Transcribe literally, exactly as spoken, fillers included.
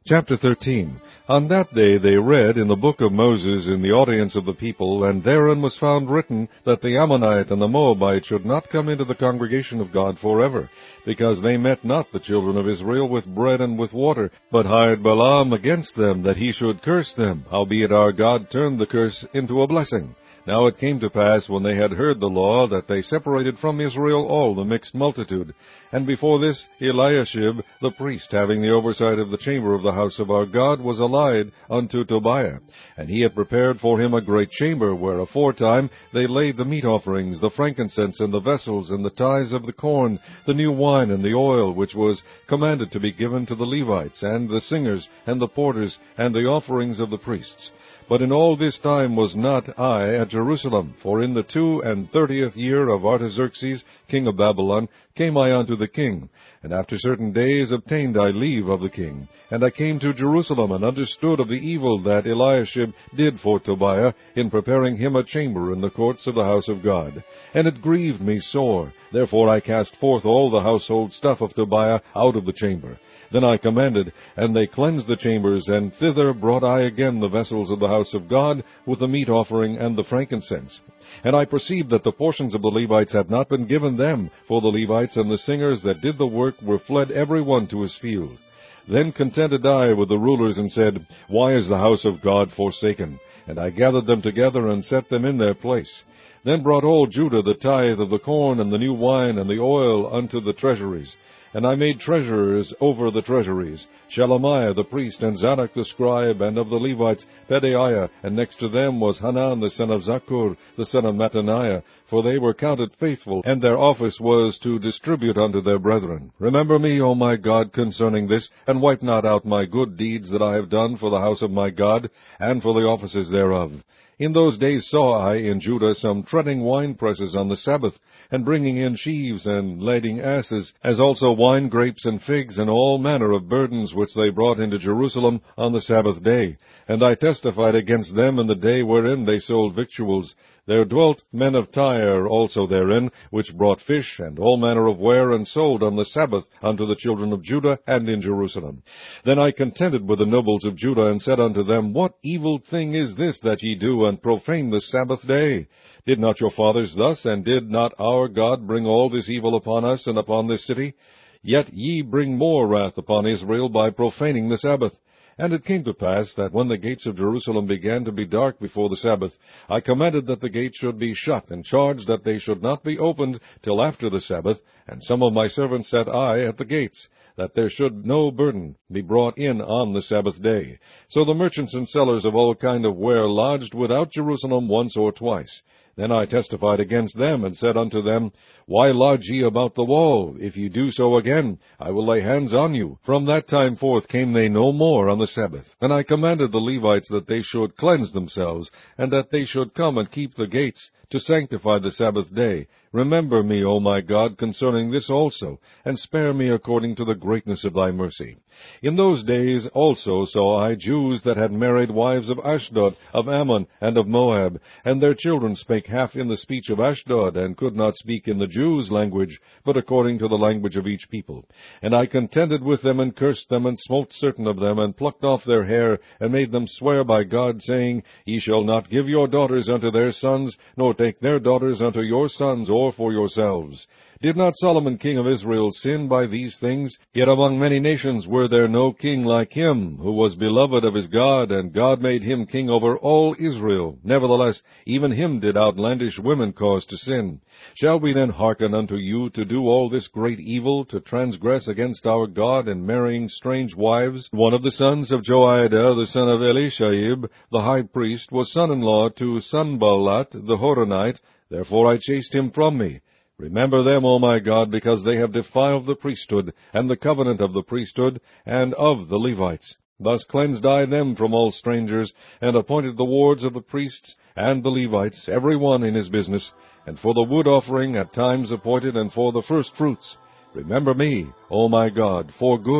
Chapter thirteen. On that day they read in the book of Moses in the audience of the people, and therein was found written that the Ammonite and the Moabite should not come into the congregation of God forever, because they met not the children of Israel with bread and with water, but hired Balaam against them, that he should curse them, howbeit our God turned the curse into a blessing. Now it came to pass, when they had heard the law, that they separated from Israel all the mixed multitude. And before this, Eliashib the priest, having the oversight of the chamber of the house of our God, was allied unto Tobiah. And he had prepared for him a great chamber, where aforetime they laid the meat offerings, the frankincense, and the vessels, and the tithes of the corn, the new wine, and the oil, which was commanded to be given to the Levites, and the singers, and the porters, and the offerings of the priests. But in all this time was not I at Jerusalem, for in the two and thirtieth year of Artaxerxes, king of Babylon, came I unto the king, and after certain days obtained I leave of the king. And I came to Jerusalem, and understood of the evil that Eliashib did for Tobiah, in preparing him a chamber in the courts of the house of God. And it grieved me sore. Therefore I cast forth all the household stuff of Tobiah out of the chamber. Then I commanded, and they cleansed the chambers, and thither brought I again the vessels of the house of God, with the meat offering and the frankincense. And I perceived that the portions of the Levites had not been given them, for the Levites and the singers that did the work were fled every one to his field. Then contended I with the rulers, and said, Why is the house of God forsaken? And I gathered them together, and set them in their place. Then brought all Judah the tithe of the corn, and the new wine, and the oil unto the treasuries. And I made treasurers over the treasuries, Shelemiah the priest, and Zadok the scribe, and of the Levites Pedaiah, and next to them was Hanan the son of Zakkur, the son of Mattaniah, for they were counted faithful, and their office was to distribute unto their brethren. Remember me, O my God, concerning this, and wipe not out my good deeds that I have done for the house of my God, and for the offices thereof. In those days saw I in Judah some treading winepresses on the Sabbath, and bringing in sheaves, and lading asses, as also wine grapes and figs, and all manner of burdens which they brought into Jerusalem on the Sabbath day. And I testified against them in the day wherein they sold victuals. There dwelt men of Tyre also therein, which brought fish, and all manner of ware, and sold on the Sabbath unto the children of Judah, and in Jerusalem. Then I contended with the nobles of Judah, and said unto them, What evil thing is this that ye do, and profane the Sabbath day? Did not your fathers thus, and did not our God bring all this evil upon us, and upon this city? Yet ye bring more wrath upon Israel by profaning the Sabbath. And it came to pass that when the gates of Jerusalem began to be dark before the Sabbath, I commanded that the gates should be shut, and charged that they should not be opened till after the Sabbath, and some of my servants set I at the gates, that there should no burden be brought in on the Sabbath day. So the merchants and sellers of all kind of ware lodged without Jerusalem once or twice. Then I testified against them, and said unto them, Why lodge ye about the wall? If ye do so again, I will lay hands on you. From that time forth came they no more on the Sabbath. And I commanded the Levites that they should cleanse themselves, and that they should come and keep the gates, to sanctify the Sabbath day. Remember me, O my God, concerning this also, and spare me according to the greatness of thy mercy. In those days also saw I Jews that had married wives of Ashdod, of Ammon, and of Moab, and their children spake half in the speech of Ashdod, and could not speak in the Jews' language, but according to the language of each people. And I contended with them, and cursed them, and smote certain of them, and plucked off their hair, and made them swear by God, saying, Ye shall not give your daughters unto their sons, nor take their daughters unto your sons, or for yourselves. Did not Solomon king of Israel sin by these things? Yet among many nations were there no king like him, who was beloved of his God, and God made him king over all Israel. Nevertheless, even him did outlandish women cause to sin. Shall we then hearken unto you to do all this great evil, to transgress against our God in marrying strange wives? One of the sons of Joiada, the son of Elishahib, the high priest, was son-in-law to Sanballat the Horonite. Therefore I chased him from me. Remember them, O my God, because they have defiled the priesthood, and the covenant of the priesthood, and of the Levites. Thus cleansed I them from all strangers, and appointed the wards of the priests and the Levites, every one in his business, and for the wood offering at times appointed, and for the first fruits. Remember me, O my God, for good.